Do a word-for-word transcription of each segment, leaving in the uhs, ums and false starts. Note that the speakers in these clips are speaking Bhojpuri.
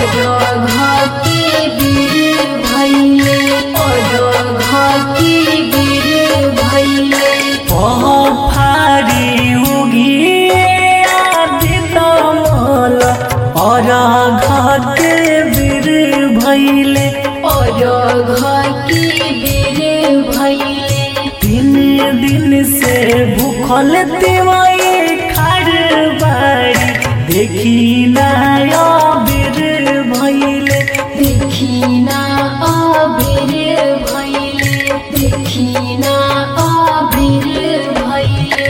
तीन दिन से भूखल तिवाई खड़ बाड़ी देखी ना अबेर भइले देखी ना अबेर भइले देखी ना अबेर भइले।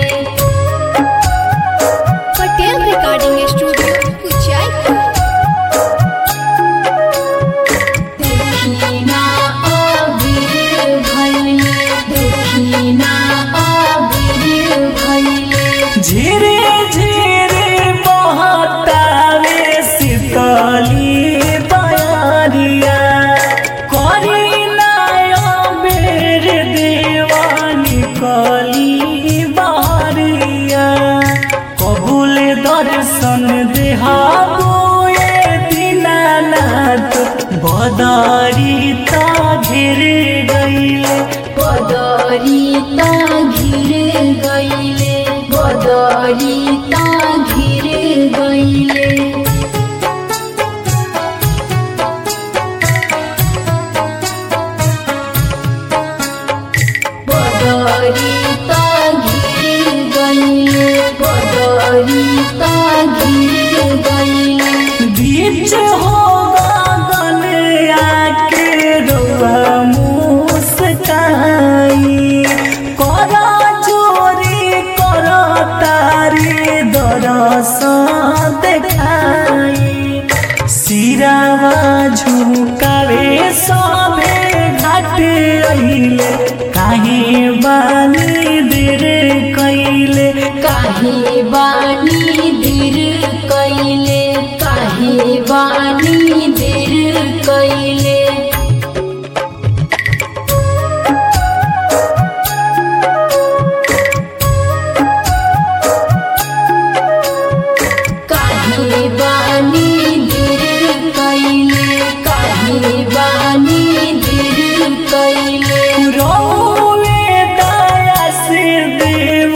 पटेल रिकॉर्डिंग स्टूडियो कुचाई। देखी ना अबेर भइले देखी ना अबेर भइले। झिरे झिरे बहतावे शीतली बयारिया करी ना अबेर देवानी कली बहरिया कबूल दर्शन देहाबो ये दीनानाथ बदरी ता घिर गइले बदरी ता घिर गइले बदरी ता घिर गइले। बदरी ता घिर गइले बदरी ता घिर गइले। बीच हो गगन आके रोआ मुस्काई करा चोरी करा तारी दरस देखाई सिरावा झुकावे सभे घाट अइले काहे बानी देर कइले काहे बानी देर कइले काहे बानी देर कइले। काहे बानी देर कइले काहे बानी देर कइले। रोवे दया से देव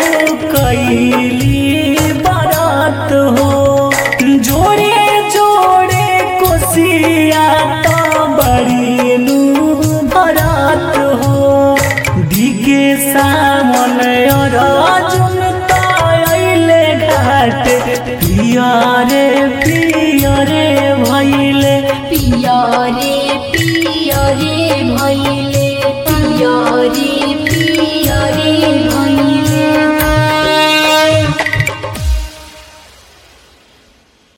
कैली बरात हो जोड़े जोड़े कोसिया तो बड़ी नू भरात हो दिगे सामन और अर्जुन तो अइले घाट पिया रे